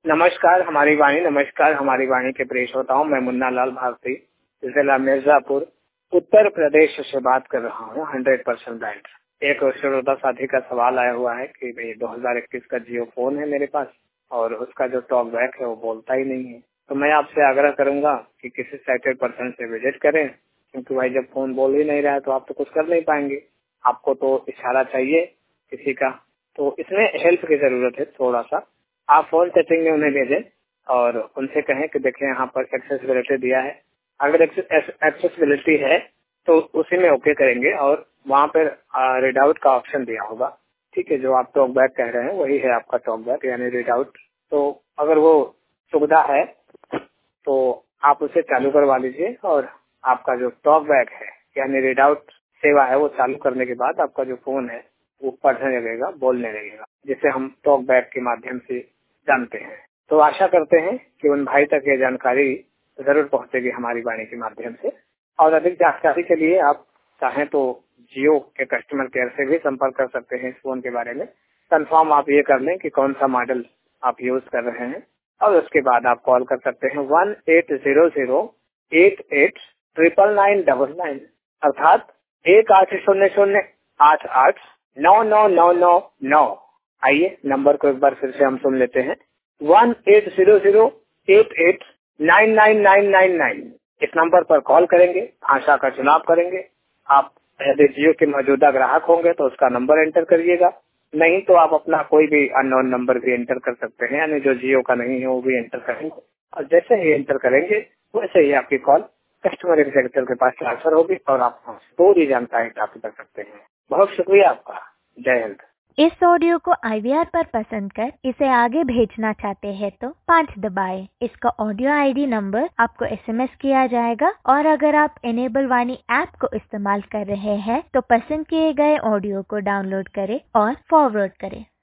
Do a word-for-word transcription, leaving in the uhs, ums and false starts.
नमस्कार हमारी वाणी, नमस्कार हमारी वाणी के प्रिय श्रोताओं, मैं मुन्ना लाल भारती जिला मिर्जापुर उत्तर प्रदेश से बात कर रहा हूँ। Hundred percent right. एक श्रोता साथी का सवाल आया हुआ है कि भाई दो हज़ार इक्कीस का जियो फोन है मेरे पास और उसका जो टॉक बैक है वो बोलता ही नहीं है। तो मैं आपसे आग्रह करूंगा कि किसी साइटेड पर्सन से विजिट करें, क्योंकि भाई जब फोन बोल ही नहीं रहा है तो आप तो कुछ कर नहीं पाएंगे। आपको तो इशारा चाहिए किसी का, तो इसमें हेल्प की जरूरत है थोड़ा सा। आप फोन सेटिंग में उन्हें भेजें और उनसे कहें कि देखिए यहाँ पर एक्सेसिबिलिटी दिया है, अगर एक्सेसिबिलिटी है तो उसी में ओके करेंगे और वहाँ पर रीड आउट का ऑप्शन दिया होगा। ठीक है, जो आप टॉक बैक कह रहे हैं वही है आपका टॉक बैक यानी रीड आउट। तो अगर वो सुविधा है तो आप उसे चालू करवा लीजिए और आपका जो टॉक बैक है यानी रीड आउट सेवा है वो चालू करने के बाद आपका जो फोन है वो पढ़ने लगेगा, बोलने लगेगा, जिसे हम टॉक बैक के माध्यम से जानते हैं। तो आशा करते हैं कि उन भाई तक ये जानकारी जरूर पहुंचेगी हमारी वाणी के माध्यम से। और अधिक जानकारी के लिए आप चाहें तो जियो के कस्टमर केयर से भी संपर्क कर सकते हैं इस फोन के बारे में। कंफर्म आप ये कर लें कि कौन सा मॉडल आप यूज कर रहे हैं और उसके बाद आप कॉल कर सकते हैं one eight zero zero eight eight triple nine double nine अर्थात एक आठ शून्य शून्य आठ आठ नौ नौ नौ नौ नौ। आइए नंबर को एक बार फिर से हम सुन लेते हैं, one eight zero zero eight eight nine nine nine nine nine. इस नंबर पर कॉल करेंगे, भाषा का चुनाव करेंगे। आप यदि जियो के मौजूदा ग्राहक होंगे तो उसका नंबर एंटर करिएगा, नहीं तो आप अपना कोई भी अननोन नंबर भी एंटर कर सकते हैं, यानी जो जियो का नहीं है वो भी एंटर करेंगे और जैसे ही एंटर करेंगे वैसे ही आपकी कॉल कस्टमर एग्जीक्यूटिव के पास ट्रांसफर होगी और आप पूरी जानकारी प्राप्त कर सकते हैं। बहुत शुक्रिया आपका। जय हिंद। इस ऑडियो को आई वी आर पर पसंद कर इसे आगे भेजना चाहते हैं तो पाँच दबाएं। इसका ऑडियो आई डी नंबर आपको एस एम एस किया जाएगा और अगर आप इनेबल वाणी ऐप को इस्तेमाल कर रहे हैं तो पसंद किए गए ऑडियो को डाउनलोड करें और फॉरवर्ड करें।